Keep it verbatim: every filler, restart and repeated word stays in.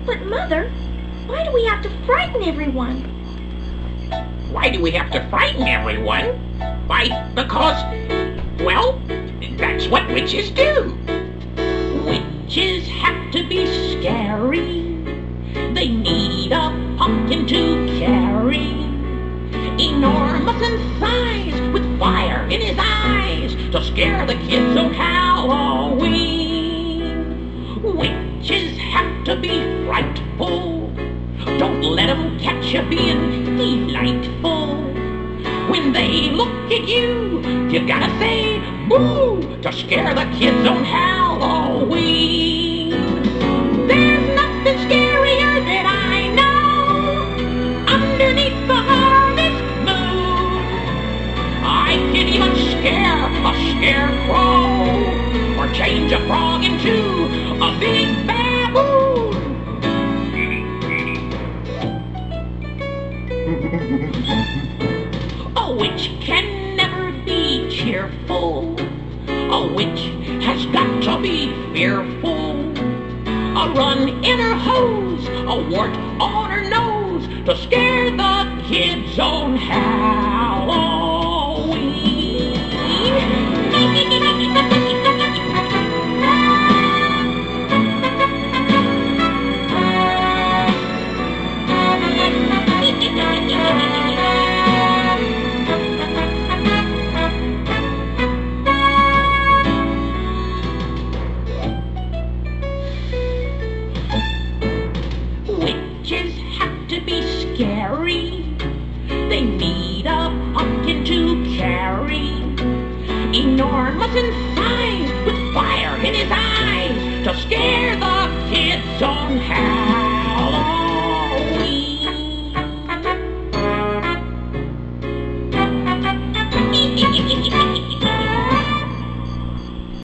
But Mother, why do we have to frighten everyone? Why do we have to frighten everyone? Why, because, well, that's what witches do. Witches have to be scary. They need a pumpkin to carry, enormous in size, with fire in his eyes, to scare the kids on Halloween. Witches have to be frightful. Don't let them catch you being delightful. When they look at you, you gotta say boo, to scare the kids on Halloween. There's nothing scarier that I know underneath the harvest moon. I can even scare a scarecrow, or change a frog into a big baboon. A witch can never be cheerful. A witch has got to be fearful. A run in her hose, a wart on her nose, to scare the kids on Witches have to be scary. They need